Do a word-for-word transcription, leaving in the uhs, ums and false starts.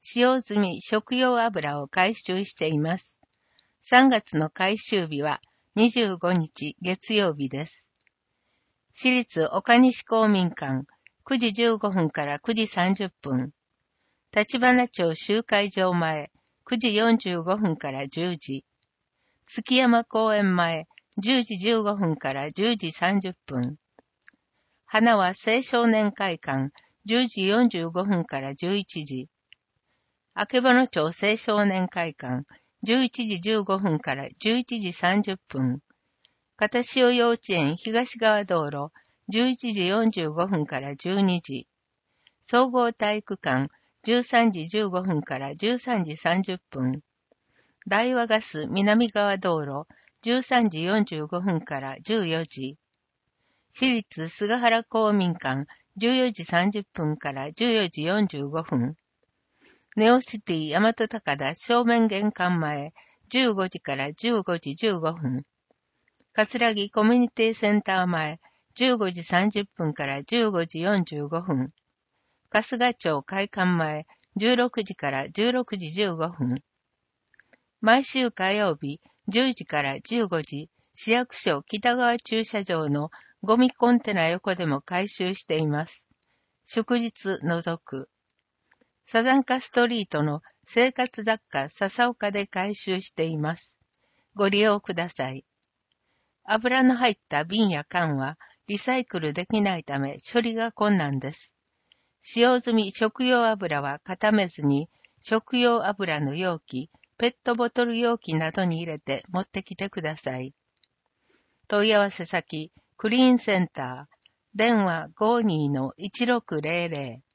使用済み食用油を回収しています。さんがつの回収日はにじゅうごにち月曜日です。市立岡西公民館くじじゅうごふんからくじさんじゅっぷん。立花町集会場前くじよんじゅうごふんからじゅうじ。月山公園前じゅうじじゅうごふんからじゅうじさんじゅっぷん。花は青少年会館じゅうじよんじゅうごふんからじゅういちじ。あけぼの町青少年会館じゅういちじじゅうごふんからじゅういちじさんじゅっぷん。片潮幼稚園東側道路じゅういちじよんじゅうごふんからじゅうにじ。総合体育館じゅうさんじじゅうごふんからじゅうさんじさんじゅっぷん。大和ガス南側道路じゅうさんじよんじゅうごふんからじゅうよじ。市立菅原公民館じゅうよじさんじゅっぷんからじゅうよじよんじゅうごふん。ネオシティ大和高田正面玄関前じゅうごじからじゅうごじじゅうごふん。葛城コミュニティセンター前じゅうごじさんじゅっぷんからじゅうごじよんじゅうごふん。春日町会館前じゅうろくじからじゅうろくじじゅうごふん。毎週火曜日じゅうじからじゅうごじ、市役所北側駐車場のゴミコンテナ横でも回収しています。祝日除く。サザンカストリートの生活雑貨笹岡で回収しています。ご利用ください。油の入った瓶や缶はリサイクルできないため処理が困難です。使用済み食用油は固めずに食用油の容器、ペットボトル容器などに入れて持ってきてください。問い合わせ先、クリーンセンター、電話 ごーにーのいちろくゼロゼロ。